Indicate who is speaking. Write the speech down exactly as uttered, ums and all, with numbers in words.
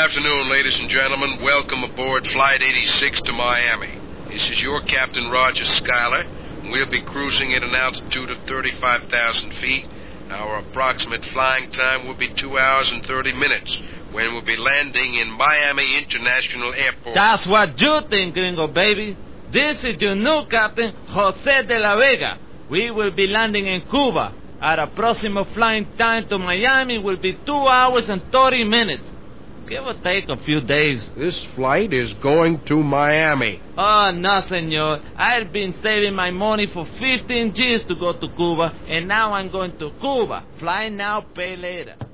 Speaker 1: afternoon, ladies and gentlemen. Welcome aboard Flight eighty-six to Miami. This is your Captain Roger Schuyler. We'll be cruising at an altitude of thirty-five thousand feet. Our approximate flying time will be two hours and thirty minutes when we'll be landing in Miami International Airport.
Speaker 2: That's what you think, gringo baby. This is your new captain, Jose de la Vega. We will be landing in Cuba. Our approximate flying time to Miami will be two hours and thirty minutes. Give or take a few days.
Speaker 1: This flight is going to Miami.
Speaker 2: Oh, no, senor. I've been saving my money for fifteen years to go to Cuba, and now I'm going to Cuba. Fly now, pay later.